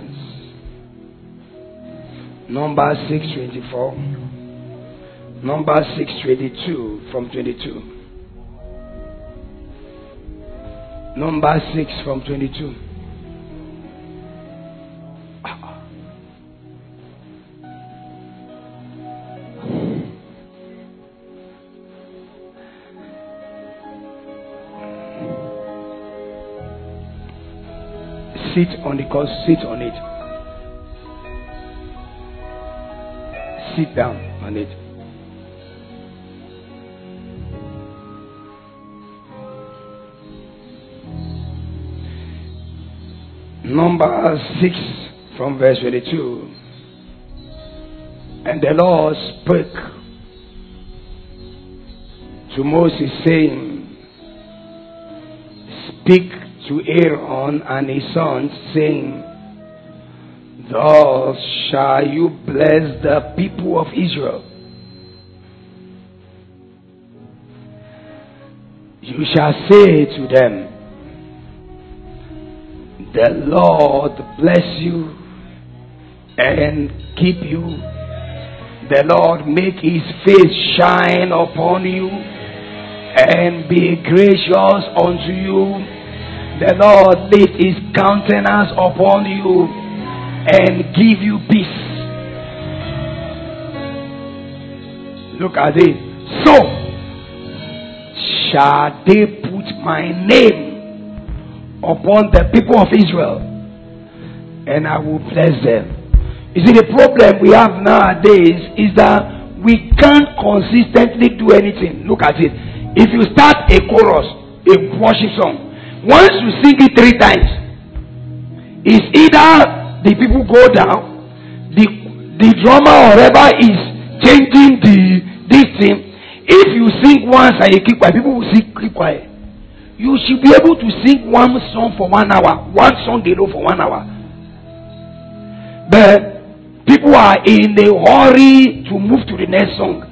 Romans. Numbers 6:24. Numbers 6:22 from 22. Numbers 6 from 22. Sit on the cross, sit on it. Sit down on it. Number 6 from verse 22. And the Lord spoke to Moses, saying, Speak to Aaron and his sons, saying, Thus shall you bless the people of Israel. You shall say to them, The Lord bless you and keep you. The Lord make his face shine upon you and be gracious unto you. The Lord lift his countenance upon you and give you peace. Look at it. So shall they put my name upon the people of Israel, and I will bless them. You see, the problem we have nowadays is that we can't consistently do anything. Look at it. If you start a chorus, a worship song, once you sing it 3 times, it's either the people go down, the drummer or whoever is changing this thing. If you sing once and you keep quiet, people will keep quiet. You should be able to sing one song for 1 hour, one song alone for 1 hour. But people are in a hurry to move to the next song.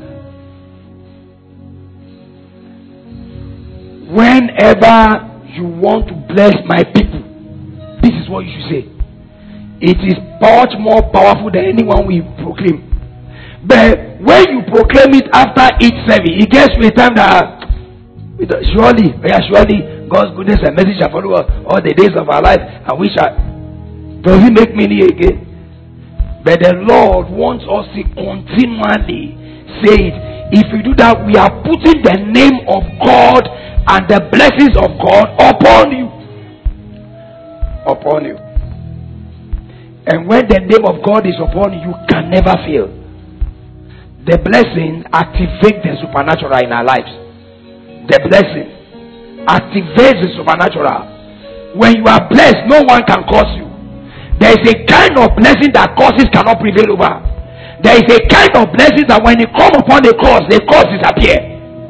Whenever you want to bless my people, this is what you should say. It is much more powerful than anyone we proclaim. But when you proclaim it after each service, it gets to a time that surely God's goodness and mercy shall follow us all the days of our life, and we shall. Does it make many again? But the Lord wants us to continually say it. If we do that, we are putting the name of God and the blessings of God upon you. Upon you. And when the name of God is upon you, you can never fail. The blessing activates the supernatural in our lives. The blessing activates the supernatural. When you are blessed, no one can curse you. There is a kind of blessing that curses cannot prevail over. There is a kind of blessing that when you come upon the curse disappear.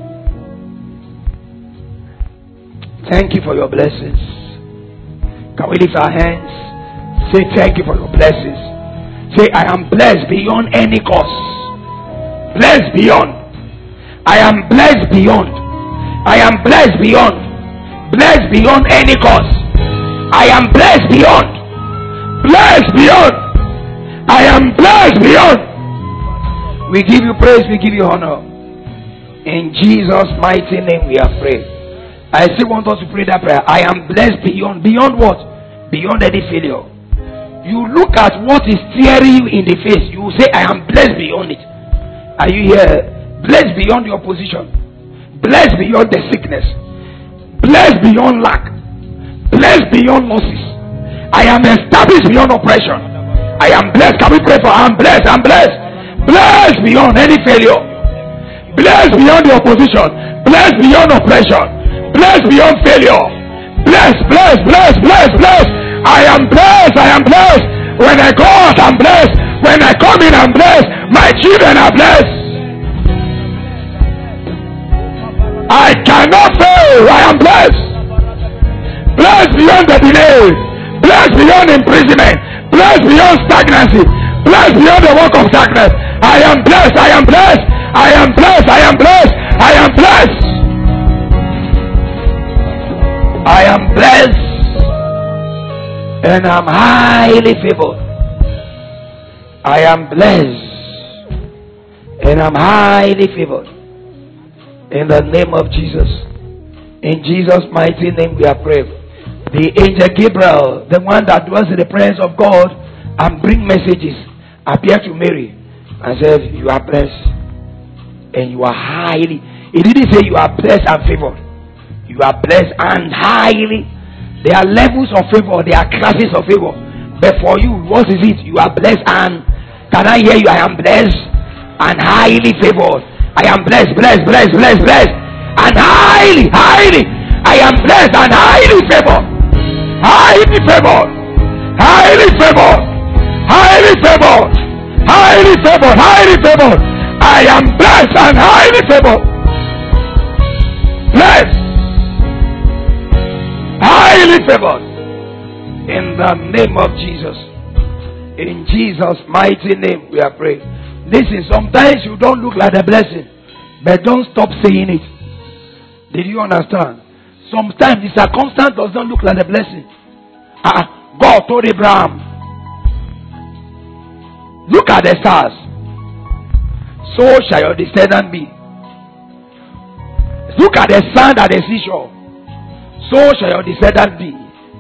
Thank you for your blessings. Can we lift our hands? Say thank you for your blessings. Say, I am blessed beyond any curse. Blessed beyond. I am blessed beyond. I am blessed beyond. Blessed beyond any cause. I am blessed beyond. Blessed beyond. I am blessed beyond. We give you praise, we give you honor. In Jesus' mighty name we have prayed. I still want us to pray that prayer. I am blessed beyond. Beyond what? Beyond any failure. You look at what is staring you in the face. You will say, I am blessed beyond it. Are you here? Blessed beyond your position. Blessed beyond the sickness. Blessed beyond lack. Blessed beyond losses. I am established beyond oppression. I am blessed. Can we pray for? I am blessed. I am blessed. Blessed beyond any failure. Blessed beyond the opposition. Blessed beyond oppression. Blessed beyond failure. Blessed, blessed, blessed, blessed, blessed. I am blessed. I am blessed. When I go out, I'm blessed. When I come in, I'm blessed. My children are blessed. I cannot fail. I am blessed. Blessed beyond the delay. Blessed beyond imprisonment. Blessed beyond stagnancy. Blessed beyond the work of darkness. I am blessed. I am blessed. I am blessed. I am blessed. I am blessed. I am blessed. and I'm highly favored. I am blessed and I'm highly favored. In the name of Jesus. In Jesus' mighty name we are praying. The angel Gabriel, the one that dwells in the presence of God and bring messages, appeared to Mary and said, you are blessed and you are highly. He didn't say you are blessed and favored. You are blessed and highly. There are levels of favor. There are classes of favor. But for you, what is it? You are blessed and, can I hear you? I am blessed and highly favored. I am blessed, blessed, blessed, blessed, blessed, and highly, highly. I am blessed and highly favored. Highly favored. Highly favored. Highly favored. Highly favored. Highly favored. I am blessed and highly favored. Blessed. Highly favored. In the name of Jesus. In Jesus' mighty name we are praying. Listen, sometimes you don't look like a blessing, but don't stop saying it. Did you understand? Sometimes the circumstance does not look like a blessing. God told Abraham, look at the stars, so shall your descendant be. Look at the sand at the seashore, so shall your descendant be.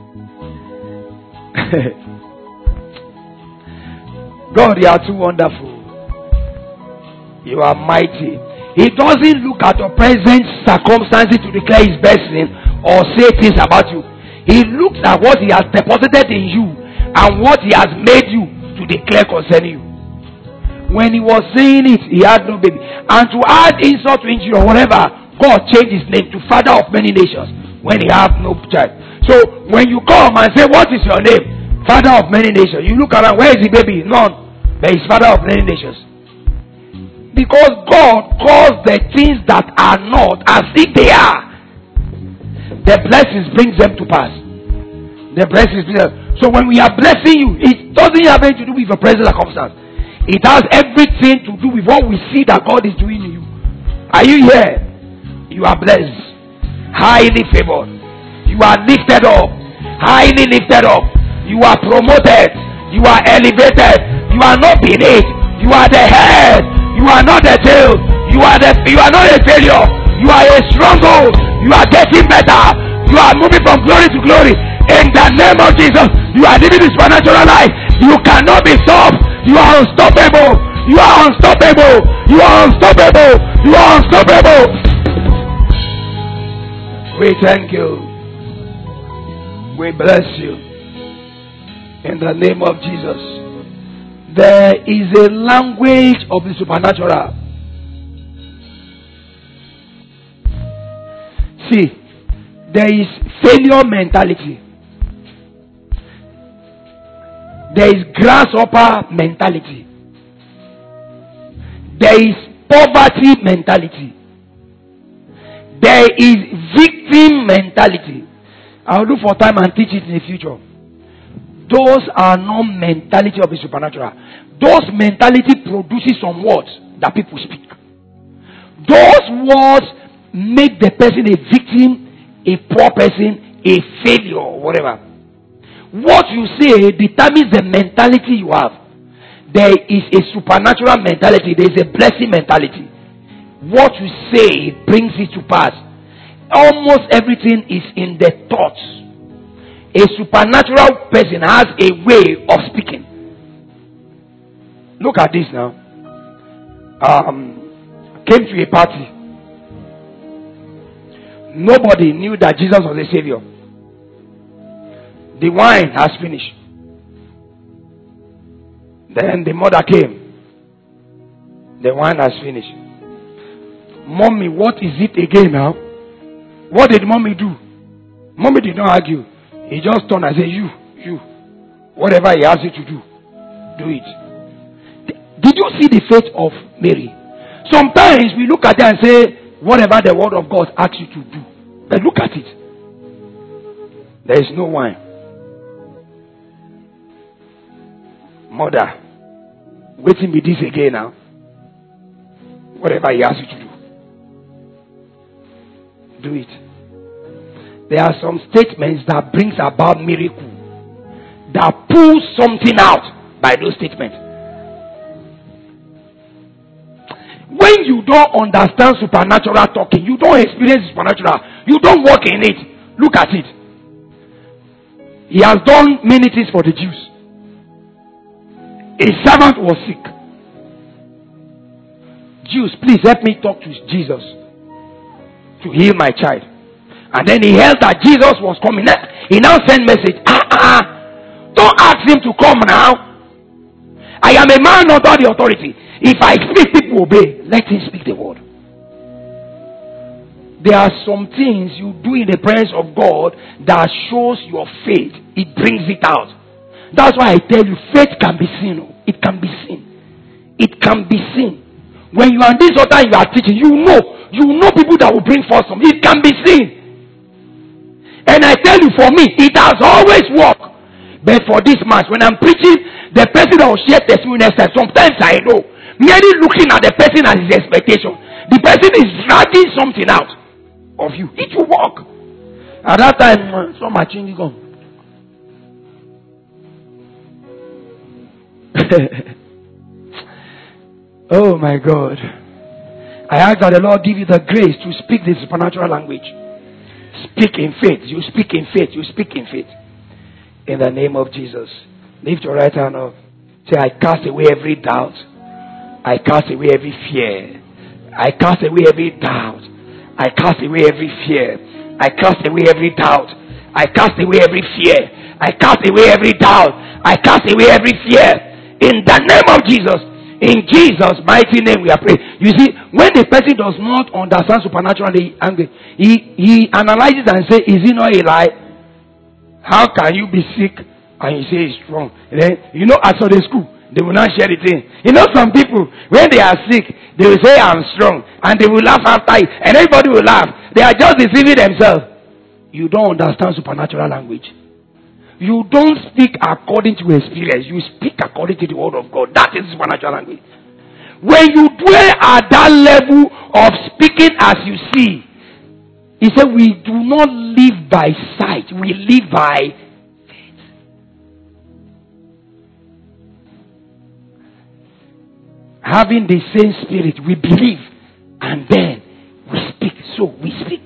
God, you are too wonderful. You are mighty. He doesn't look at your present circumstances to declare his blessing or say things about you. He looks at what he has deposited in you and what he has made you to declare concerning you. When he was saying it, he had no baby. And to add insult to injury or whatever, God changed his name to Father of Many Nations when he had no child. So when you come and say, what is your name? Father of Many Nations. You look around, where is the baby? None. But he's Father of Many Nations. Because God calls the things that are not as if they are. The blessings brings them to pass. The blessings bring them. So when we are blessing you, it doesn't have anything to do with your present circumstance. It has everything to do with what we see that God is doing in you. Are you here? You are blessed, highly favored. You are lifted up, highly lifted up. You are promoted. You are elevated. You are not beneath. You are the head. You are not the tail. You are not a failure. You are a stronghold. You are getting better. You are moving from glory to glory. In the name of Jesus, you are living this supernatural life. You cannot be stopped. You are unstoppable. You are unstoppable. You are unstoppable. You are unstoppable. We thank you. We bless you. In the name of Jesus. There is a language of the supernatural. See, there is failure mentality. There is grasshopper mentality. There is poverty mentality. There is victim mentality. I'll look for time and teach it in the future. Those are not mentality of the supernatural. Those mentality produces some words that people speak. Those words make the person a victim, a poor person, a failure, or whatever. What you say determines the mentality you have. There is a supernatural mentality. There is a blessing mentality. What you say brings it to pass. Almost everything is in the thoughts. A supernatural person has a way of speaking. Look at this now. Came to a party. Nobody knew that Jesus was a savior. The wine has finished. Then the mother came. The wine has finished. Mommy, what is it again now? What did mommy do? Mommy did not argue. He just turned and said, you. Whatever he asked you to do it. Did you see the faith of Mary? Sometimes we look at it and say, whatever the word of God asks you to do. But look at it. There is no wine. Mother, waiting with this again now. Whatever he asks you to do it. There are some statements that brings about miracle. that pulls something out by those statements. When you don't understand supernatural talking, you don't experience supernatural, you don't walk in it. Look at it. He has done many things for the Jews. A servant was sick. Jews, please help me talk to Jesus to heal my child. And then he heard that Jesus was coming. He now sent message. Don't ask him to come now. I am a man under the authority. If I speak, people obey. Let him speak the word. There are some things you do in the presence of God that shows your faith. It brings it out. That's why I tell you, faith can be seen. It can be seen. It can be seen. When you are on this altar, you are teaching. You know people that will bring forth some. It can be seen. And I tell you, for me, it has always worked. But for this match, when I'm preaching, the person that will share testimony next time, sometimes I know, merely looking at the person and his expectation, the person is dragging something out of you. It will work. At that time, so much changing gone. Oh my God. I ask that the Lord give you the grace to speak the supernatural language. Speak in faith. You speak in faith. You speak in faith. In the name of Jesus. Lift your right hand up. Say, I cast away every doubt. I cast away every fear. I cast away every doubt. I cast away every fear. I cast away every doubt. I cast away every fear. I cast away every doubt. I cast away every fear. In the name of Jesus. In Jesus' mighty name we are praying. You see, when the person does not understand supernaturally, he analyzes and says, is it not a lie? How can you be sick and you say it's strong? And then, at Sunday school, they will not share the thing. Some people, when they are sick, they will say, I'm strong. And they will laugh after it. And everybody will laugh. They are just deceiving themselves. You don't understand supernatural language. You don't speak according to experience. You speak according to the word of God. That is supernatural language. When you dwell at that level of speaking as you see, he said, we do not live by sight. We live by faith. Having the same spirit, we believe. And then we speak. So we speak.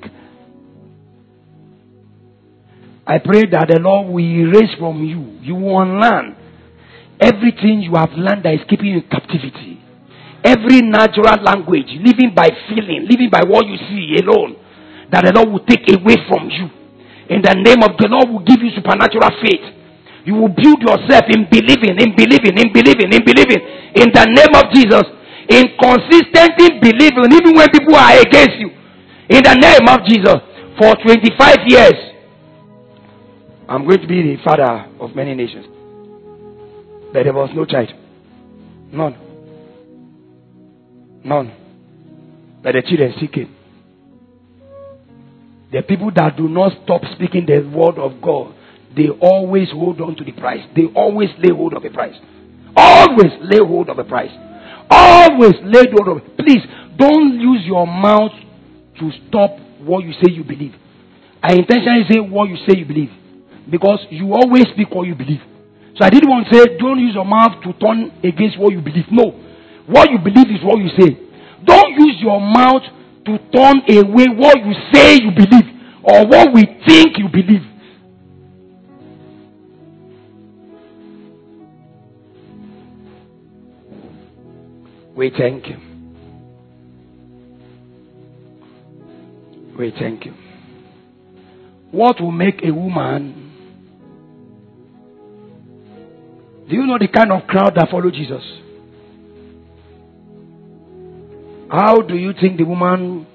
I pray that the Lord will erase from you. You will unlearn everything you have learned that is keeping you in captivity. Every natural language, living by feeling, living by what you see alone, that the Lord will take away from you. In the name of the Lord will give you supernatural faith. You will build yourself in believing, in believing, in believing, in believing. In the name of Jesus. In consistently believing, even when people are against you. In the name of Jesus. For 25 years, I'm going to be the father of many nations. But there was no child. None. None. But the children still came. The people that do not stop speaking the word of God, they always hold on to the prize. They always lay hold of the prize. Always lay hold of the prize. Always lay hold of it. Please, don't use your mouth to stop what you say you believe. I intentionally say what you say you believe. Because you always speak what you believe. So I didn't want to say, don't use your mouth to turn against what you believe. No. What you believe is what you say. Don't use your mouth to turn away what you say you believe. Or what we think you believe. We thank you. We thank you. What will make a woman... Do you know the kind of crowd that follow Jesus? How do you think the woman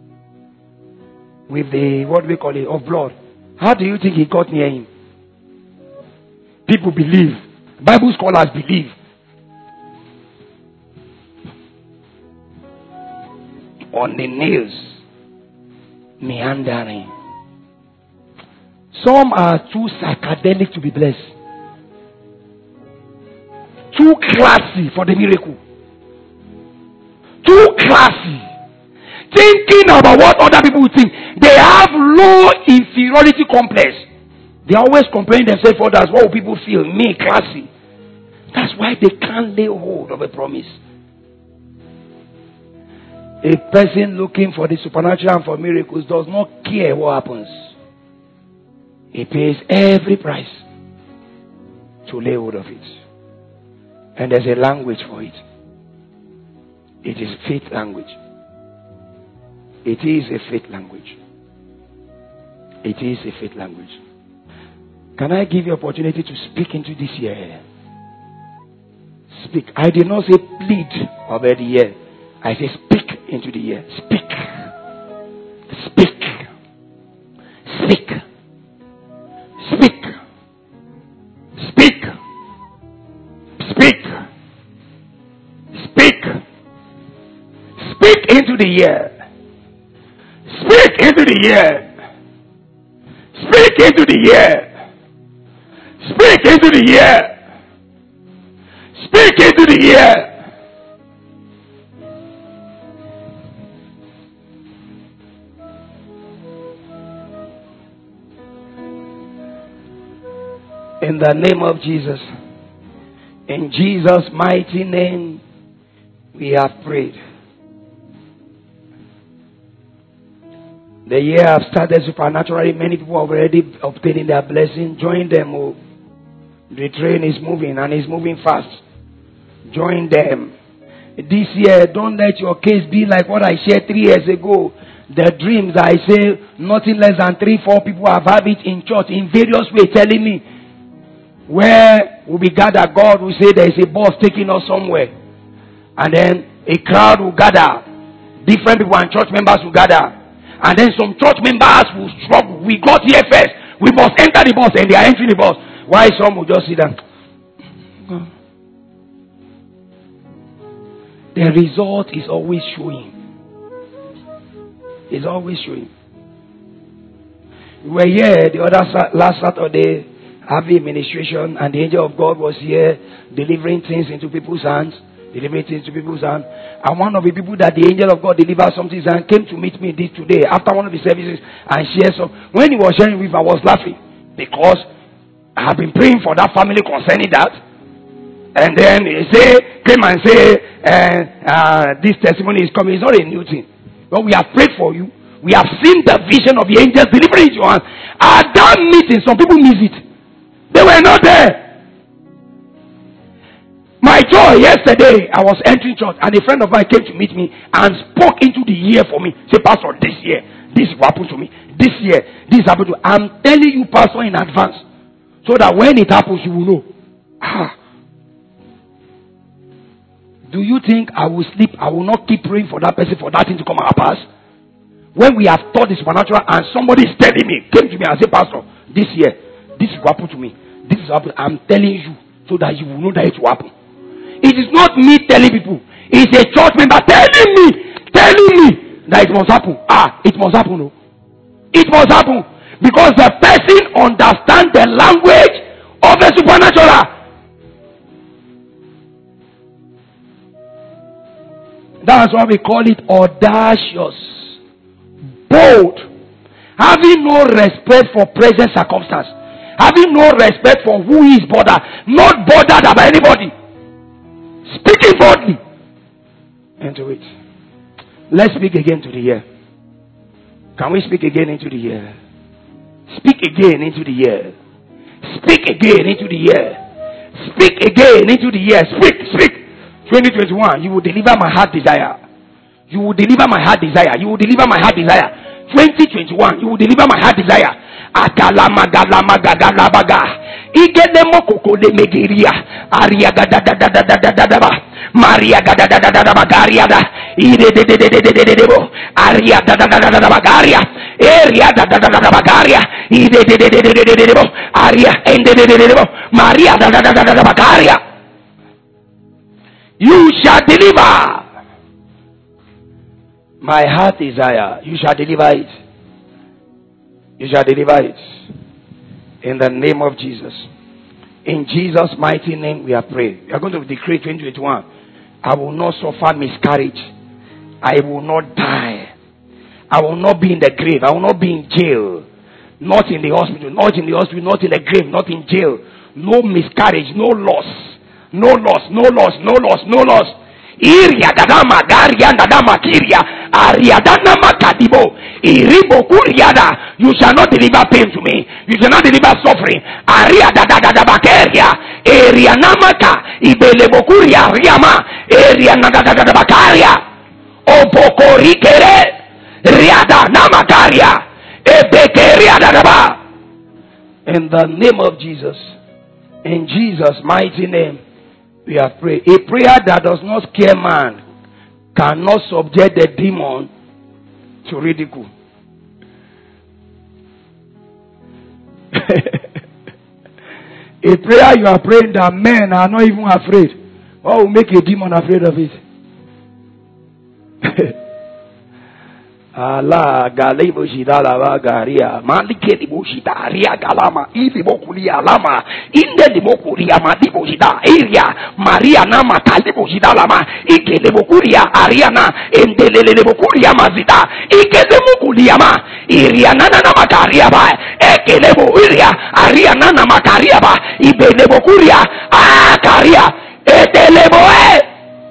with the, what we call it, of blood, how do you think he got near him? People believe. Bible scholars believe. On the nails, meandering. Some are too psychedelic to be blessed. Too classy for the miracle. Too classy. Thinking about what other people think. They have low inferiority complex. They always comparing themselves with others. What will people feel? Me, classy. That's why they can't lay hold of a promise. A person looking for the supernatural and for miracles does not care what happens. He pays every price to lay hold of it. And there's a language for it. It is faith language. It is a faith language. It is a faith language. Can I give you opportunity to speak into this year? Speak. I did not say plead over the year. I say speak into the year. Speak. Speak. Speak. Speak. Speak. Speak. Speak. Speak into the year. Speak into the year. Speak into the year. Speak into the year. Speak into the year. In the name of Jesus. In Jesus' mighty name, we have prayed. The year have started supernaturally. Many people have already obtained their blessing. Join them. Oh. The train is moving and it's moving fast. Join them. This year, don't let your case be like what I shared 3 years ago. The dreams I say, nothing less than 3-4 people have had it in church in various ways telling me where we be gathered. God will say there is a bus taking us somewhere. And then a crowd will gather. Different people and church members will gather. And then some church members will struggle. We got here first. We must enter the bus and they are entering the bus. Why some will just sit down? The result is always showing. It's always showing. We were here the other last Saturday having administration, and the angel of God was here delivering things into people's hands. Delivering things to people's hands. And one of the people that the angel of God delivered something and came to meet me this today after one of the services and shared some. When he was sharing with me, I was laughing because I have been praying for that family concerning that. And then he came and say, this testimony is coming. It's not a new thing. But we have prayed for you. We have seen the vision of the angels delivering it to your hands. At that meeting, some people miss it. They were not there. My joy yesterday, I was entering church and a friend of mine came to meet me and spoke into the year for me. Say, Pastor, this year, this will happen to me. This year, this happened to me. I'm telling you, Pastor, in advance. So that when it happens, you will know. Do you think I will sleep? I will not keep praying for that person for that thing to come and pass? When we have taught the supernatural and somebody is telling me, came to me and said, Pastor, this year, this will happen to me. This will happen. I'm telling you so that you will know that it will happen. It is not me telling people. It's a church member telling me that it must happen. It must happen. No. It must happen. Because the person understands the language of the supernatural. That's why we call it audacious. Bold. Having no respect for present circumstance. Having no respect for who is bothered. Not bothered about anybody. Speaking boldly into it. Let's speak again to the year. Can we speak again into the year? Speak again into the year. Speak again into the year. Speak again into the year. Speak. 2021, you will deliver my heart desire. You will deliver my heart desire. You will deliver my heart desire. 2021, you will deliver my heart desire. Igelemo kokole megiria aria gadadadadadadaba Maria gadadadadadabagaria ide de aria dadadadadabagaria area dadadadadabagaria ide de aria ende de Maria dadadadadabagaria. You shall deliver my heart desire. You shall deliver it. You shall deliver it. In the name of Jesus. In Jesus' mighty name we are praying. We are going to decree 2021. I will not suffer miscarriage. I will not die. I will not be in the grave. I will not be in jail. Not in the hospital, not in the hospital, not in the grave, not in jail. No miscarriage, no loss. No loss, no loss, no loss, no loss. Iria dadama daria dadama kiria ariadana makadibo iribo kuriada. You shall not deliver pain to me. You shall not deliver suffering. Aria dadadadaba keria area namaka ibelebo kuria riama area nadadadaba karia obokorikere riada namakaria. In the name of Jesus, in Jesus' mighty name, we have prayed. A prayer that does not scare man cannot subject the demon to ridicule. A prayer you are praying that men are not even afraid. What will make a demon afraid of it? Allah galebo shidala garia malike libo shitaria galama ilibo kulia lama inde libo kulia madibo shida area Maria nama kalibo shidala ma ikelebo kulia ariana endelele libo kulia mazida ikelebo kulia ma iria nana nama karia ba ekelebo iria ariana nama karia ba ibelebo kulia karia etelebo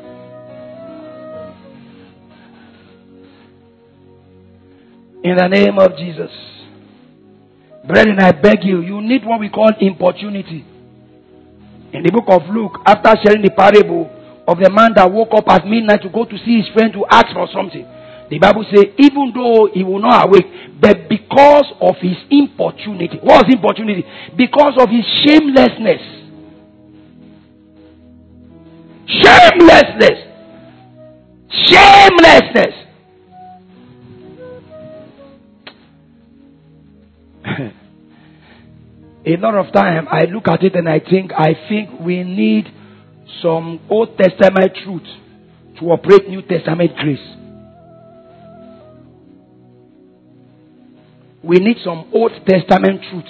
In the name of Jesus. Brethren, I beg you, you need what we call importunity. In the book of Luke, after sharing the parable of the man that woke up at midnight to go to see his friend to ask for something, the Bible says, even though he will not awake, but because of his importunity. What was importunity? Because of his shamelessness. Shamelessness. Shamelessness. A lot of time I look at it and I think we need some Old Testament truth to operate New Testament grace. We need some Old Testament truth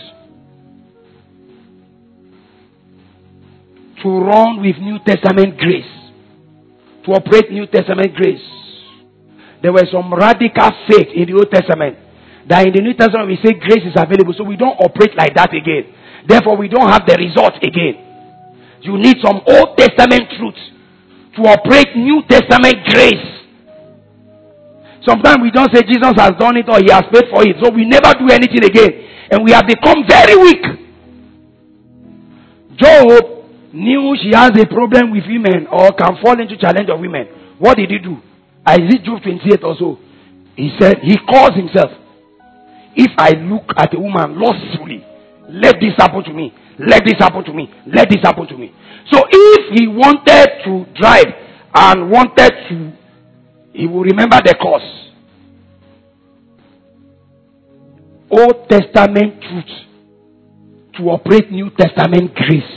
to run with New Testament grace, to operate New Testament grace. There were some radical faith in the Old Testament. That in the New Testament we say grace is available, so we don't operate like that again. Therefore, we don't have the result again. You need some Old Testament truth to operate New Testament grace. Sometimes we don't say Jesus has done it or he has paid for it, so we never do anything again. And we have become very weak. Job knew she has a problem with women or can fall into challenge of women. What did he do? Is it Job 28 or so? He said, he calls himself, if I look at a woman lustfully, let this happen to me. Let this happen to me. Let this happen to me. So if he wanted to drive and wanted to, he will remember the cause. Old Testament truth to operate New Testament grace.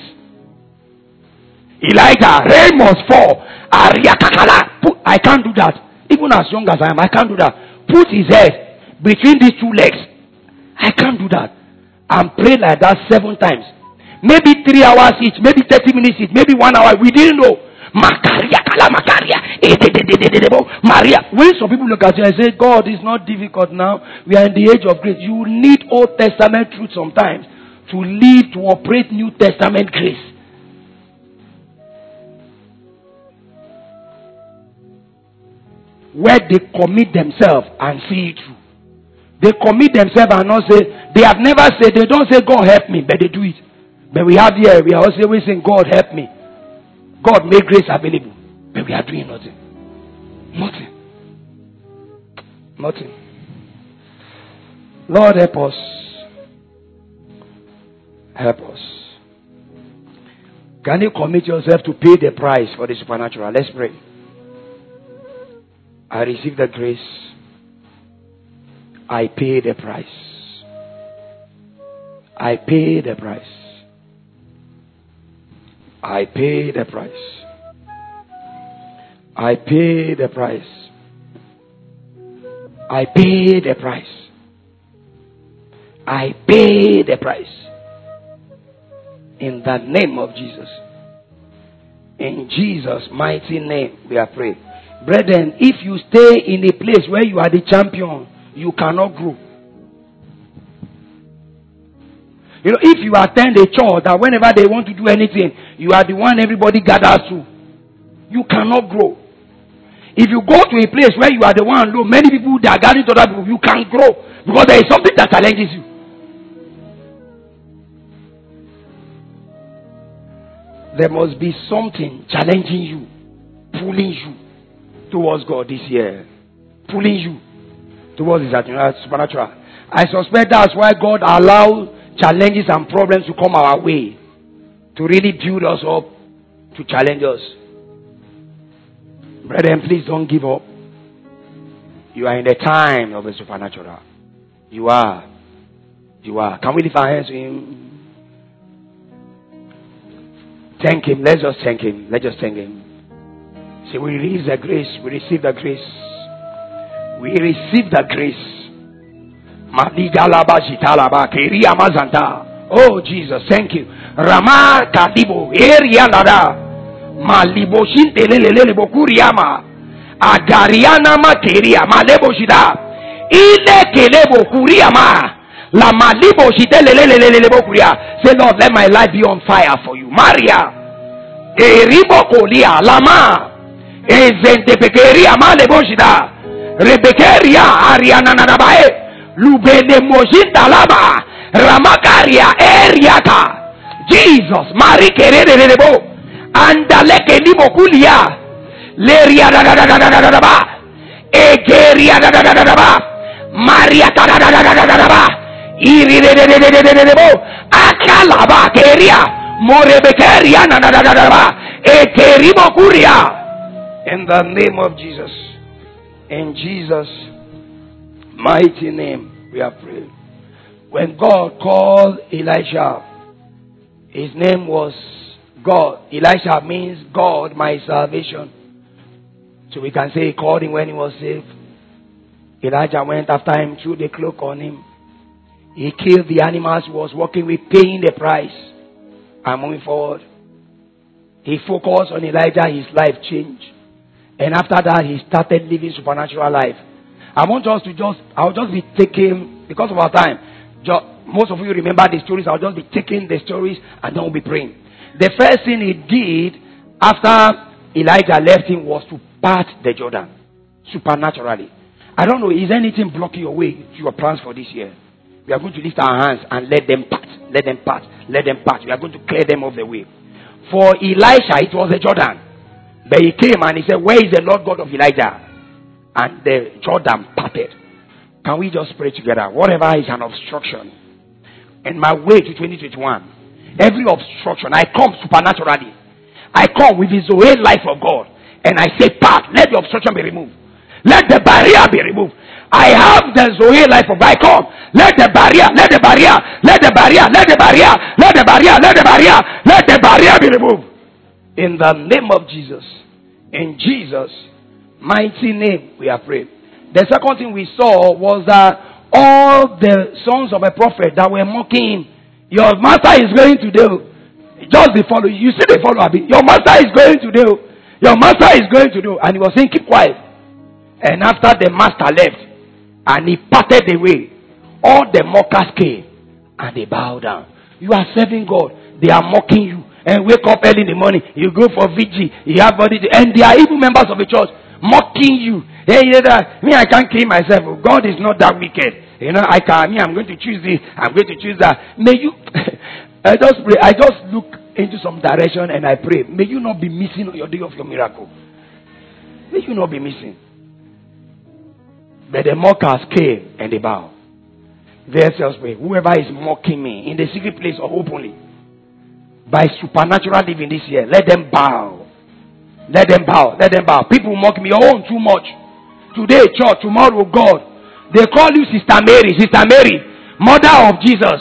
Elijah, rain must fall. I can't do that. Even as young as I am, I can't do that. Put his head between these two legs. I can't do that. And pray like that 7 times. Maybe 3 hours each, maybe 30 minutes each, maybe 1 hour. We didn't know. Maria. When some people look at you and say, God is not difficult now. We are in the age of grace. You need Old Testament truth sometimes to live, to operate New Testament grace. Where they commit themselves and see it through. They commit themselves and not say, they have never said, they don't say, God help me, but they do it. But we have here, we are always saying, God help me. God make grace available. But we are doing nothing. Nothing. Lord, help us. Help us. Can you commit yourself to pay the price for the supernatural? Let's pray. I receive the grace. I pay the price. I pay the price. I pay the price. I pay the price. I pay the price. I pay the price. In the name of Jesus. In Jesus' mighty name we are praying. Brethren, if you stay in a place where you are the champion, you cannot grow. You know, if you attend a church that whenever they want to do anything, you are the one everybody gathers to, you cannot grow. If you go to a place where you are the one alone, many people that are gathering to other people, you can't grow because there is something that challenges you. There must be something challenging you, pulling you towards God this year, pulling you towards His supernatural. I suspect that's why God allows challenges and problems to come our way, to really build us up, to challenge us. Brethren, please don't give up. You are in the time of the supernatural. You are. You are. Can we lift our hands to Him? Thank Him. Let's just thank Him. Let's just thank Him. See, we receive the grace. We receive the grace. We receive the grace. Oh Jesus, thank you. Rama Kadibo Area Nada Malibo Shintelelebo Kuriama Agariana Materia Malebo Shida Ile Kelebo Kuriama La Malibo Shitelelebo Kuria. Say, Lord, let my life be on fire for you. Maria Eribo Kolia Lama Ezentepekeria Malebo Shida Rebekeria Ariana Nadabae Lubele Mojinda Lama Ramakaria Eriata Jesus Marikerebo Andaleke Libokulia Leria Dadaba Egeria Dadaba Maria Dadaba Iridebo Akalaba Keria Morebekeria Dadaba Ekeribo Kuria. In the name of Jesus. In Jesus' mighty name we are praying. When God called Elisha, his name was God. Elisha means God, my salvation. So we can say he called him when he was saved. Elijah went after him, threw the cloak on him. He killed the animals he was working with, paying the price. And moving forward, he focused on Elijah, his life changed. And after that, he started living supernatural life. I'll just be taking, because of our time, most of you remember the stories. I'll just be taking the stories and then we'll be praying. The first thing he did after Elijah left him was to part the Jordan supernaturally. I don't know, is anything blocking your way to your plans for this year? We are going to lift our hands and let them part. Let them part. Let them part. We are going to clear them off the way. For Elisha, it was a Jordan. But he came and he said, where is the Lord God of Elijah? And the Jordan parted. Can we just pray together? Whatever is an obstruction in my way to 2021, every obstruction, I come supernaturally. I come with the Zoe life of God. And I say, part, let the obstruction be removed. Let the barrier be removed. I have the Zoe life of God. I come. Let the barrier, let the barrier, let the barrier, let the barrier, let the barrier, let the barrier, let the barrier be removed. In the name of Jesus. In Jesus' mighty name we are praying. The second thing we saw was that all the sons of a prophet that were mocking him, your master is going to do. Just be follow. You see the follow. Your master is going to do. Your master is going to do. And he was saying, keep quiet. And after the master left, and he parted the way, all the mockers came, and they bowed down. You are serving God. They are mocking you. And wake up early in the morning. You go for VG. You have body. And they are even members of the church mocking you. Hey, me, I can't kill myself. God is not that wicked. You know, I'm going to choose this. I'm going to choose that. May you, I just pray. I just look into some direction and I pray. May you not be missing on your day of your miracle. May you not be missing. But the mockers came and they bowed. Verse elsewhere. Whoever is mocking me in the secret place or openly, by supernatural living this year, let them bow. Let them bow. Let them bow. People mock me. Oh, too much. Today, church. Tomorrow, God. They call you Sister Mary. Sister Mary. Mother of Jesus.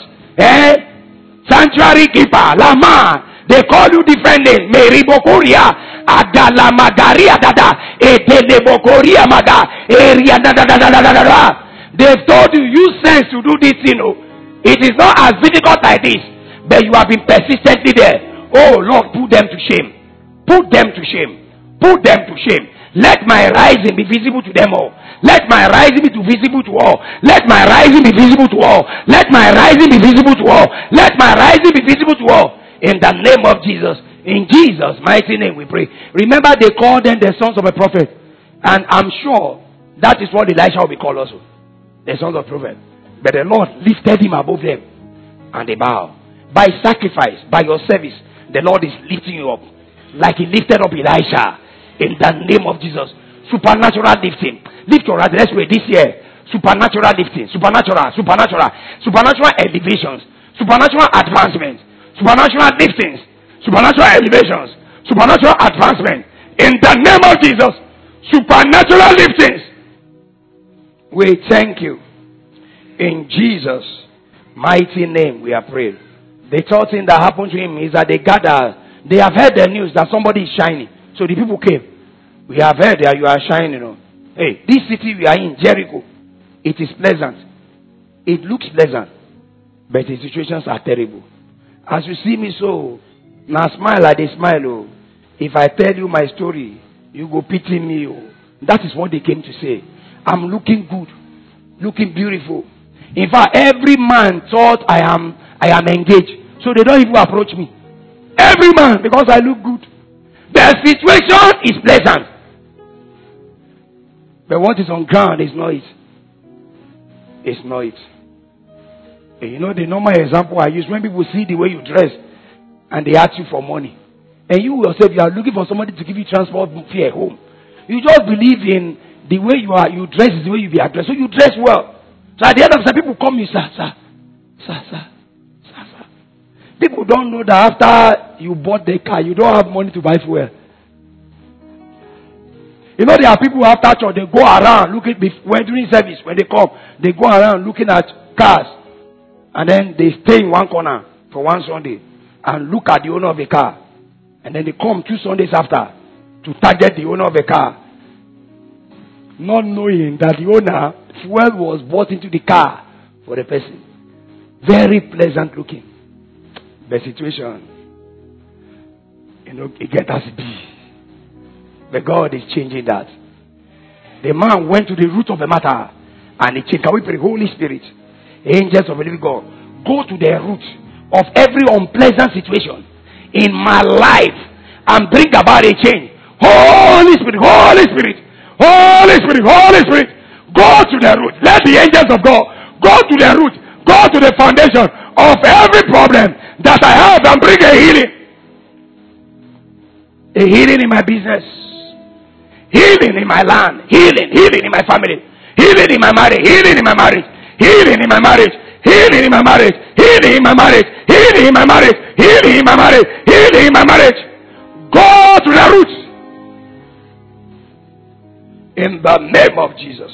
Sanctuary keeper. Lama. They call you different names. Mary Bokoria. Adala Magaria Dada. Edele Bokoria Maga. Area Dada. They've told you, use sense to do this, you know. It is not as difficult like this. But you have been persistently there. Oh Lord, put them to shame. Put them to shame. Put them to shame. Let my rising be visible to them all. Let my rising be visible to all. Let my rising be visible to all. Let my rising be visible to all. Let my rising be visible to all. In the name of Jesus. In Jesus' mighty name we pray. Remember, they called them the sons of a prophet. And I'm sure that is what Elisha will be called also. The sons of prophet. But the Lord lifted him above them. And they bow. By sacrifice, by your service, the Lord is lifting you up. Like he lifted up Elisha. In the name of Jesus. Supernatural lifting. Lift your right. Let's pray this year. Supernatural lifting. Supernatural elevations. Supernatural advancement. Supernatural liftings. Supernatural elevations. Supernatural advancement. In the name of Jesus. Supernatural liftings. We thank you. In Jesus' mighty name we are praying. The third thing that happened to him is that they gather. They have heard the news that somebody is shining. So the people came. We have heard that you are shining. Hey, this city we are in, Jericho, it is pleasant. It looks pleasant. But the situations are terrible. As you see me so, now smile like they smile. Oh. If I tell you my story, you go pity me. Oh. That is what they came to say. I'm looking good. Looking beautiful. In fact, every man thought I am engaged. So they don't even approach me. Every man, because I look good. The situation is pleasant. But what is on ground is not it. It's not it. And you know the normal example I use when people see the way you dress and they ask you for money. And you yourself, you are looking for somebody to give you transport fare home. You just believe in the way you dress is the way you be addressed. So you dress well. So at the end of the time, people come you, sir. People don't know that after you bought the car, you don't have money to buy fuel. You know there are people after church, they go around looking, when during service, when they come, they go around looking at cars. And then they stay in one corner for one Sunday and look at the owner of the car. And then they come 2 Sundays after to target the owner of the car. Not knowing that the owner, fuel was bought into the car for the person. Very pleasant looking. The situation, it gets us be. But God is changing that. The man went to the root of the matter and he changed. Can we pray? Holy Spirit, angels of the living God, go to the root of every unpleasant situation in my life and bring about a change. Holy Spirit, Holy Spirit, Holy Spirit, Holy Spirit, go to the root. Let the angels of God go to the root, go to the foundation of every problem that I have and bring a healing. A healing in my business. Healing in my land. Healing in my family. Healing in my marriage. Healing in my marriage. Healing in my marriage. Healing in my marriage. Healing in my marriage. Healing in my marriage. Healing in my marriage. Healing in my marriage. Go to the roots. In the name of Jesus.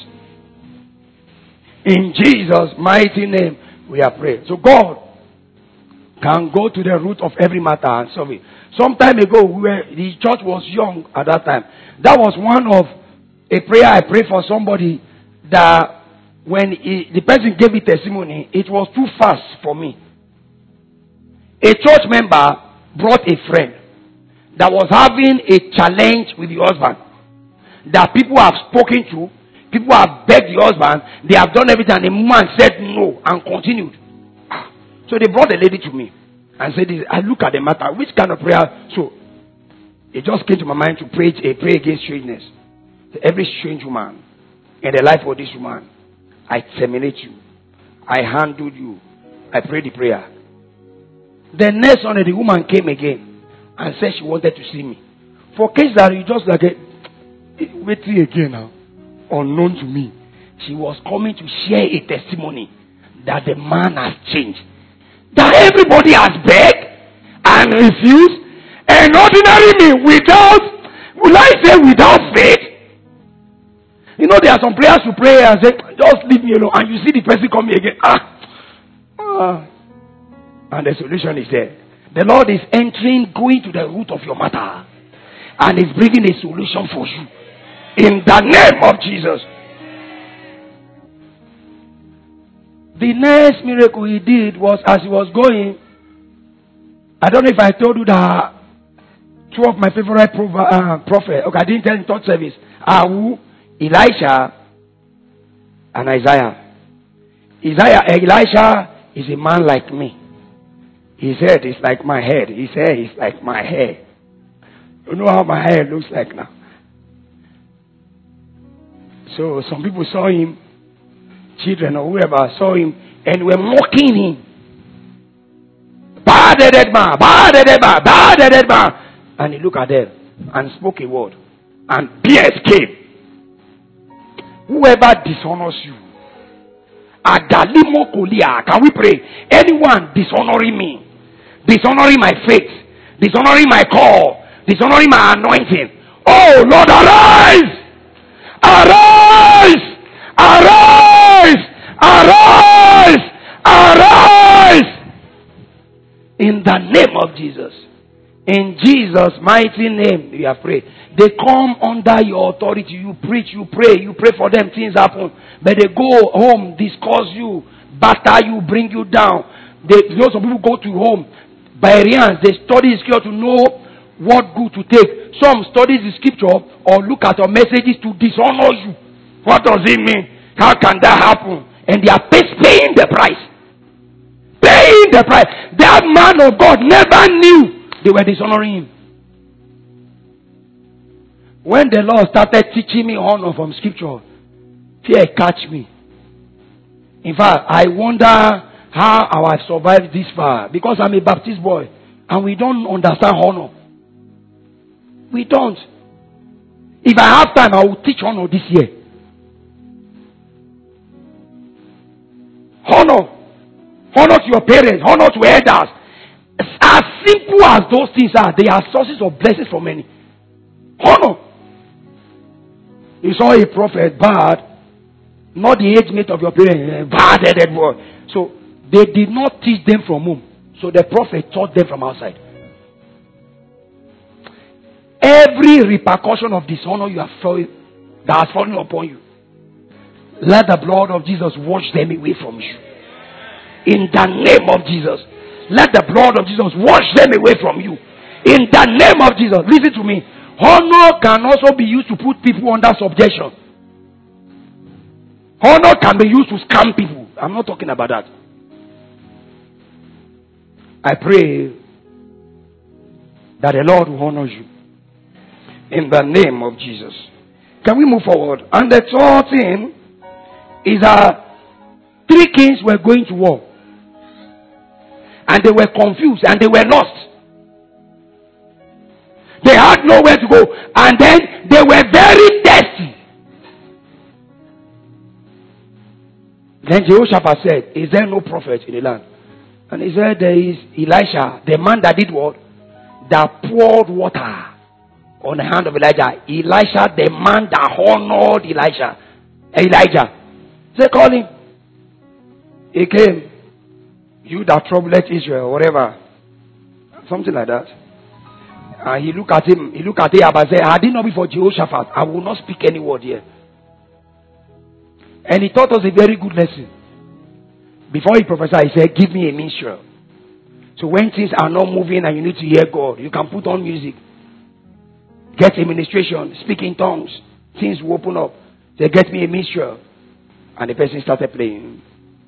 In Jesus' mighty name we are praying. So God can go to the root of every matter and solve it. Some time ago, the church was young at that time. That was one of a prayer I prayed for somebody that when the person gave me testimony, it was too fast for me. A church member brought a friend that was having a challenge with the husband. That people have spoken to, people have begged the husband, they have done everything, and the man said no and continued. So they brought the lady to me and said, I look at the matter, which kind of prayer? So it just came to my mind to pray against strangeness. Every strange woman in the life of this woman, I terminate you. I handled you. I prayed the prayer. The next Sunday, the woman came again and said she wanted to see me. For case that you just like waiting again now, unknown to me, she was coming to share a testimony that the man has changed. That everybody has begged and refused. An ordinary me without faith. You know, there are some prayers to pray and say, just leave me alone. And you see the person coming again. And the solution is there. The Lord is entering, going to the root of your matter. And is bringing a solution for you. In the name of Jesus. The next miracle he did was as he was going. I don't know if I told you that Two of my favorite prophets. Okay, I didn't tell in third service. Are who? Elisha and Isaiah. Elisha is a man like me. His head is like my head. His hair is like my hair. You know how my hair looks like now. So some people saw him, children or whoever saw him, and were mocking him. Bad-headed man, bad-headed man, bad-headed man. And he looked at them and spoke a word. And tears came. Whoever dishonors you, Adalimo Kolia, can we pray? Anyone dishonoring me, dishonoring my faith, dishonoring my call, dishonoring my anointing. Oh Lord, arise! Arise! Arise! Arise! Arise! In the name of Jesus. In Jesus' mighty name, we have prayed. They come under your authority. You preach, you pray for them, things happen. But they go home, discuss you, batter you, bring you down. Some people go to home, Bereans, they study scripture to know what good to take. Some study the scripture or look at your messages to dishonor you. What does it mean? How can that happen? And they are paying the price. Paying the price. That man of God never knew they were dishonoring him. When the Lord started teaching me honor from scripture, fear catch me. In fact, I wonder how I have survived this far. Because I'm a Baptist boy. And we don't understand honor. We don't. If I have time, I will teach honor this year. Honor. Honor to your parents. Honor to elders. As simple as those things are, they are sources of blessings for many. Honor. You saw a prophet bad, not the age mate of your parents, bad-headed boy. So they did not teach them from home. So the prophet taught them from outside. Every repercussion of dishonor you have felt that has fallen upon you, let the blood of Jesus wash them away from you. In the name of Jesus. Let the blood of Jesus wash them away from you. In the name of Jesus. Listen to me. Honor can also be used to put people under subjection. Honor can be used to scam people. I'm not talking about that. I pray that the Lord will honor you. In the name of Jesus. Can we move forward? And the third thing is that 3 kings were going to war. And they were confused and they were lost. They had nowhere to go. And then they were very thirsty. Then Jehoshaphat said, is there no prophet in the land? And he said, there is Elisha, the man that did what? That poured water on the hand of Elijah. Elisha, the man that honored Elijah. Say, call him. He came. You that troubled Israel, or whatever. Something like that. And he looked at him. He looked at Ahab and said, had it not been for Jehoshaphat, I will not speak any word here. And he taught us a very good lesson. Before he prophesied, he said, give me a minstrel. So when things are not moving and you need to hear God, you can put on music. Get a ministration, speak in tongues. Things will open up. They get me a minstrel. And the person started playing.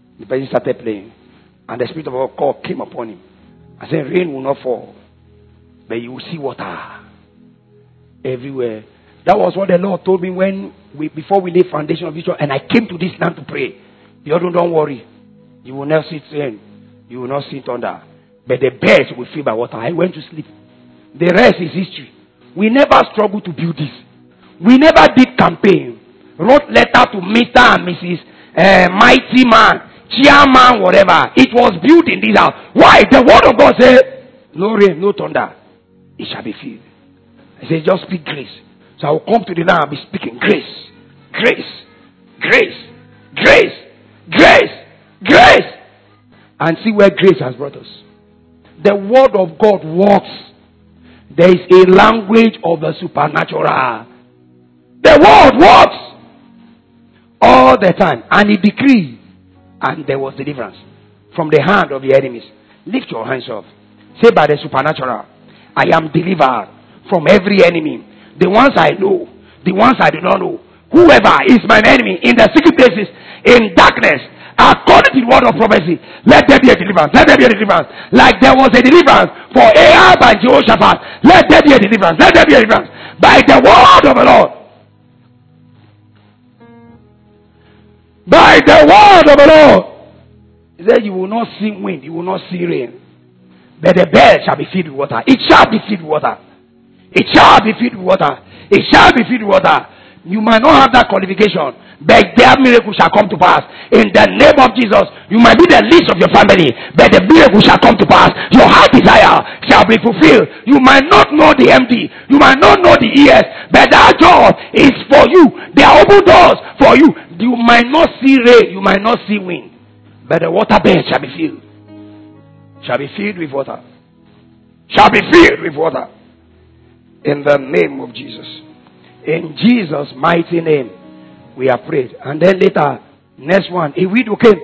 And the Spirit of God came upon him. I said, rain will not fall, but you will see water everywhere. That was what the Lord told me before we laid foundation of Israel. And I came to this land to pray. Don't worry. You will not sit rain. You will not see thunder. But the birds will fill by water. I went to sleep. The rest is history. We never struggled to build this. We never did campaign. Wrote letter to Mr. and Mrs. Mighty Man, Chairman, whatever. It was built in this house. Why? The word of God said, no rain, no thunder. It shall be filled. I said, just speak grace. So I will come to the land and be speaking grace. Grace. Grace. Grace. Grace. Grace. And see where grace has brought us. The word of God works. There is a language of the supernatural. The word works all the time. And he decreed. And there was deliverance from the hand of the enemies. Lift your hands up. Say, by the supernatural, I am delivered from every enemy. The ones I know, the ones I do not know. Whoever is my enemy in the secret places, in darkness, according to the word of prophecy, let there be a deliverance. Let there be a deliverance. Like there was a deliverance for Ahab and Jehoshaphat. Let there be a deliverance. Let there be a deliverance. By the word of the Lord. By the word of the Lord. He said, you will not see wind, you will not see rain. But the bed shall be filled with water. It shall be filled with water. It shall be filled with water. It shall be filled with water. You might not have that qualification, but their miracle shall come to pass. In the name of Jesus, you might be the least of your family, but the miracle shall come to pass. Your heart desire shall be fulfilled. You might not know the MD, you might not know the ES, but that job is for you. There are open doors for you. You might not see rain, you might not see wind, but the water bed shall be filled. Shall be filled with water. Shall be filled with water. In the name of Jesus. In Jesus' mighty name, we are prayed. And then later, next one, a widow came.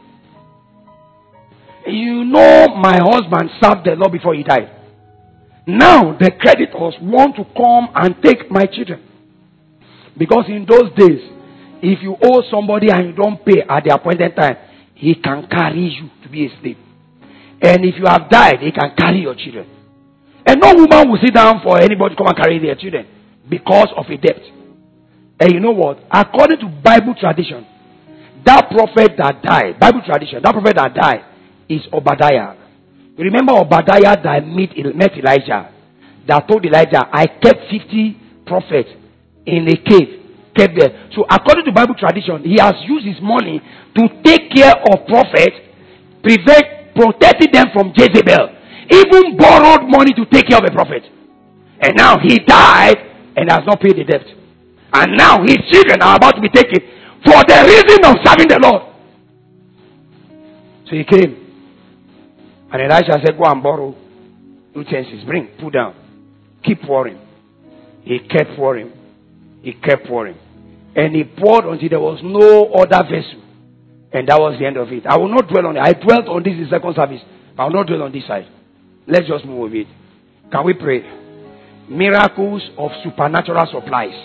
You know, my husband served the Lord before he died. Now the creditors want to come and take my children. Because in those days, if you owe somebody and you don't pay at the appointed time, he can carry you to be a slave. And if you have died, he can carry your children. And no woman will sit down for anybody to come and carry their children because of a debt. And you know what? According to Bible tradition, that prophet that died, Bible tradition, that prophet that died is Obadiah. You remember Obadiah that met Elijah, that told Elijah, I kept 50 prophets in a cave, kept there. So according to Bible tradition, he has used his money to take care of prophets, protecting them from Jezebel. Even borrowed money to take care of a prophet. And now he died and has not paid the debt. And now his children are about to be taken for the reason of serving the Lord. So he came. And Elisha said, go and borrow utensils. Bring, put down. Keep pouring. He kept pouring. He kept pouring. And he poured until there was no other vessel. And that was the end of it. I will not dwell on it. I dwelt on this in second service. I will not dwell on this side. Let's just move with it. Can we pray? Miracles of supernatural supplies.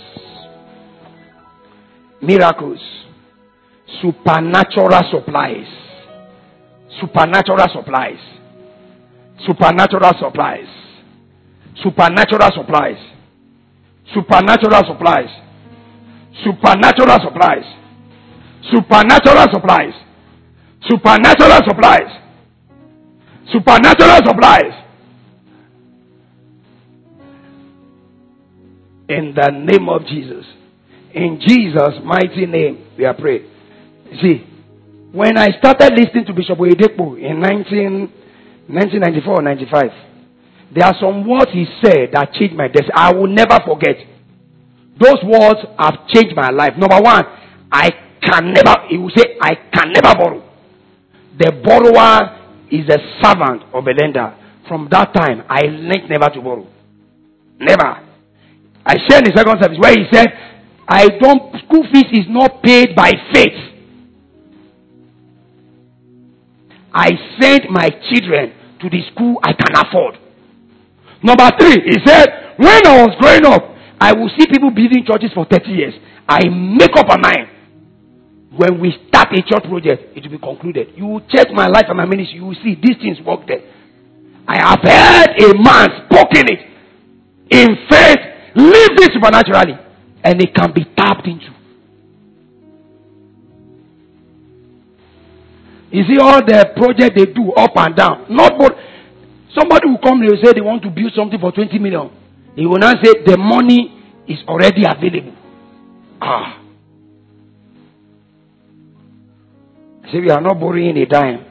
Miracles. Supernatural supplies. Supernatural supplies. Supernatural supplies. Supernatural supplies. Supernatural supplies. Supernatural supplies. Supernatural supplies. Supernatural supplies. Supernatural supplies. In the name of Jesus. In Jesus' mighty name, we are praying. See, when I started listening to Bishop Oyedepo in 1994 or 95, there are some words he said that changed my destiny. I will never forget. Those words have changed my life. Number one, he will say, I can never borrow. The borrower is a servant of a lender. From that time, I learned never to borrow. Never. I shared in the second service where he said, school fees is not paid by faith. I sent my children to the school I can afford. Number three, he said, when I was growing up, I will see people building churches for 30 years. I make up a mind. When we start a church project, it will be concluded. You will check my life and my ministry. You will see these things work there. I have heard a man spoken it in faith, live this supernaturally, and it can be tapped into. You see all the project they do up and down. Somebody will come and say they want to build something for 20 million. He will not say the money is already available. See, we are not borrowing a dime.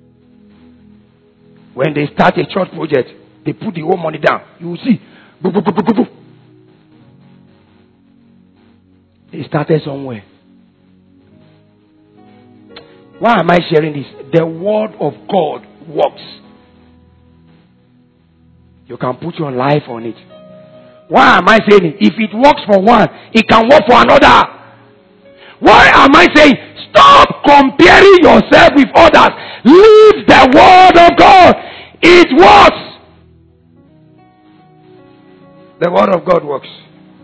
When they start a church project, they put the whole money down. You will see. They started somewhere. Why am I sharing this? The word of God works. You can put your life on it. Why am I saying it? If it works for one, it can work for another. Why am I saying stop comparing yourself with others? Leave the word of God. It works. The word of God works.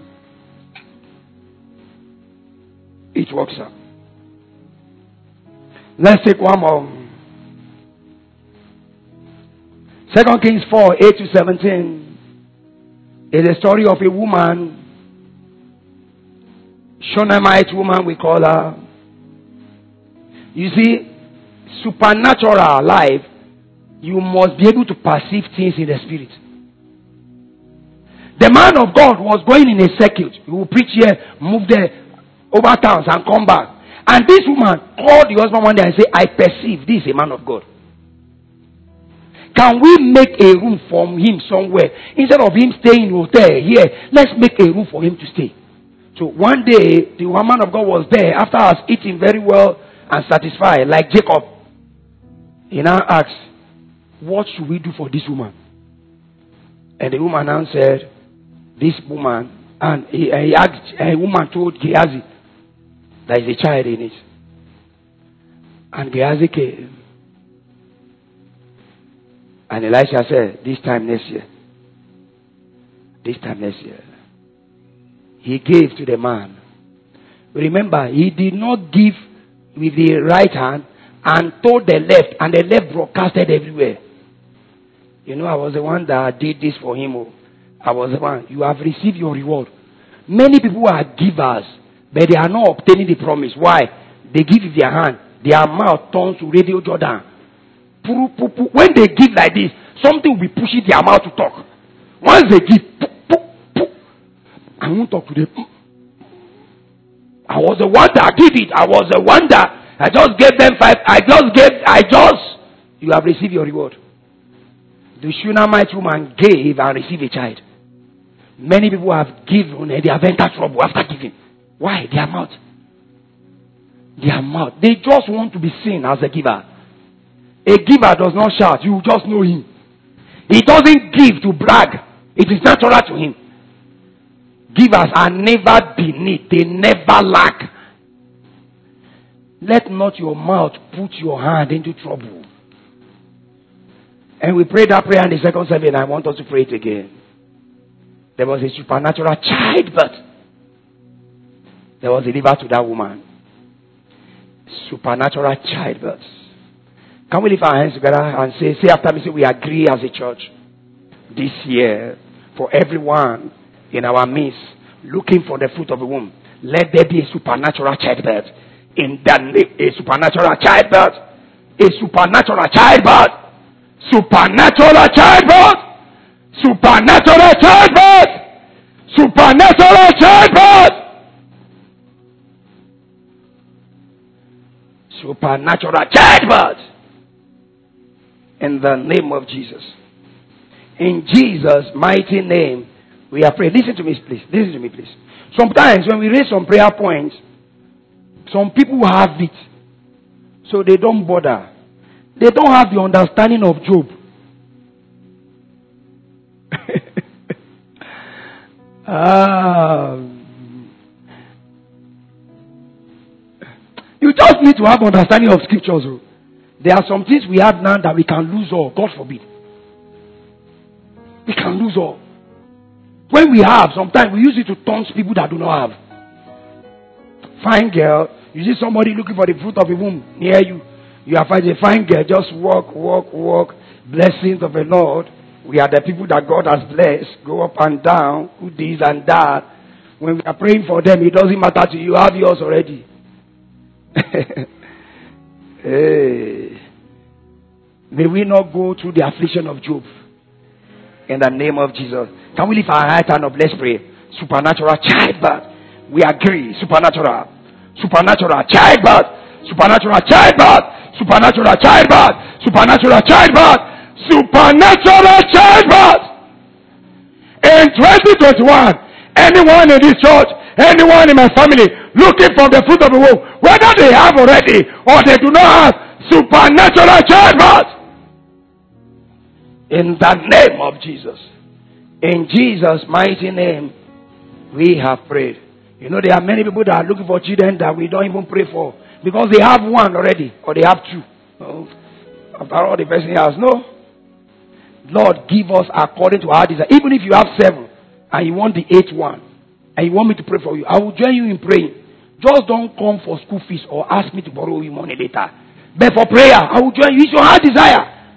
It works out. Let's take one more. 2 Kings 4, 8 to 17 is a story of a woman, Shunammite woman we call her. You see, supernatural life, you must be able to perceive things in the spirit. The man of God was going in a circuit. He will preach here, move there, over towns and come back. And this woman called the husband one day and said, I perceive this is a man of God. Can we make a room for him somewhere? Instead of him staying in a hotel here, let's make a room for him to stay. So one day, the woman of God was there after us eating very well and satisfied, like Jacob. He now asked, what should we do for this woman? And the woman answered, this woman, and he asked, a woman told Gehazi, there is a child in it. And Gehazi came. And Elisha said, this time next year. This time next year. He gave to the man. Remember, he did not give with the right hand and told the left, and the left broadcasted everywhere. You know, I was the one that did this for him. I was the one. You have received your reward. Many people are givers, but they are not obtaining the promise. Why? They give with their hand. Their mouth turns to Radio Jordan. When they give like this, something will be pushing their mouth to talk. Once they give, I won't talk to them. I was the one that did it. I was the one that I just gave them 5. You have received your reward. The Shunammite woman gave and received a child. Many people have given and they have entered trouble after giving. Why? Their mouth. Their mouth. They just want to be seen as a giver. A giver does not shout. You just know him. He doesn't give to brag. It is natural to him. Givers are never beneath. They never lack. Let not your mouth put your hand into trouble. And we prayed that prayer in the second service, and I want us to pray it again. There was a supernatural childbirth. There was a delivered to that woman. Supernatural childbirth. Can we lift our hands together and say after me, say we agree as a church this year for everyone in our midst looking for the fruit of the womb. Let there be a supernatural childbirth. In that name, a supernatural childbirth. A supernatural childbirth. Supernatural childbirth. Supernatural childbirth. Supernatural childbirth. Supernatural childbirth. In the name of Jesus. In Jesus' mighty name, we are praying. Listen to me, please. Listen to me, please. Sometimes when we raise some prayer points, some people have it, so they don't bother. They don't have the understanding of Job. You just need to have understanding of scriptures. There are some things we have now that we can lose all. God forbid. We can lose all. When we have, sometimes we use it to taunt people that do not have. Fine girl, you see somebody looking for the fruit of the womb near you. You are finding a fine girl, just walk. Blessings of the Lord. We are the people that God has blessed. Go up and down, do this and that. When we are praying for them, it doesn't matter to you. You have yours already. Hey. May we not go through the affliction of Job. In the name of Jesus. Can we lift our right hand up? Let's pray. Supernatural childbirth. We agree. Supernatural. Supernatural childbirth. Supernatural childbirth. Supernatural childbirth. Supernatural childbirth. Supernatural childbirth. In 2021, anyone in this church, anyone in my family looking for the fruit of the womb, whether they have already or they do not have, supernatural childbirth. In the name of Jesus. In Jesus' mighty name, we have prayed. You know, there are many people that are looking for children that we don't even pray for because they have one already or they have two. Oh, after all, the person has no. Lord, give us according to our desire. Even if you have 7, and you want the 8th one, and you want me to pray for you, I will join you in praying. Just don't come for school fees or ask me to borrow you money later. But for prayer, I will join you. It's your heart desire.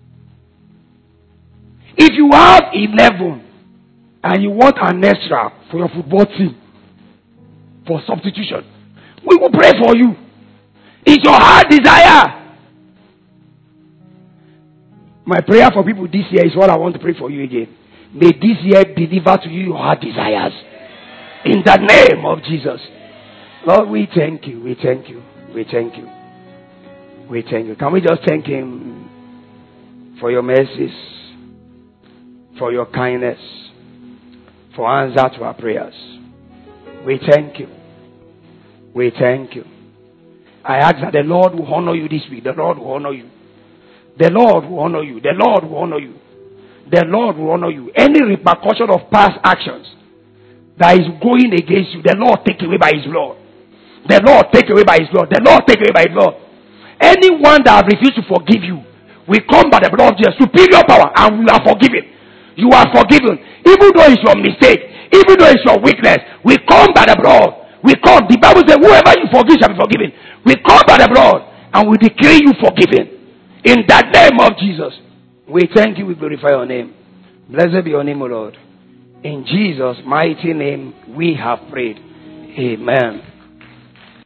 If you have 11 and you want an extra for your football team for substitution, we will pray for you. It's your heart desire. My prayer for people this year is what I want to pray for you again. May this year deliver to you your heart desires. In the name of Jesus. Lord, we thank you. We thank you. We thank you. We thank you. Can we just thank him for your mercies, for your kindness, for answer to our prayers. We thank you. We thank you. I ask that the Lord will honor you this week. The Lord will honor you. The Lord will honor you. The Lord will honor you. The Lord will honor you. Any repercussion of past actions that is going against you, the Lord take away by his blood. The Lord take away by his blood. The Lord take away by his blood. Anyone that refused to forgive you, we come by the blood of Jesus, superior power, and we are forgiven. You are forgiven. Even though it's your mistake, even though it's your weakness, we come by the blood. We come. The Bible says, whoever you forgive shall be forgiven. We come by the blood, and we declare you forgiven. In the name of Jesus. We thank you. We glorify your name. Blessed be your name, O Lord. In Jesus' mighty name, we have prayed. Amen.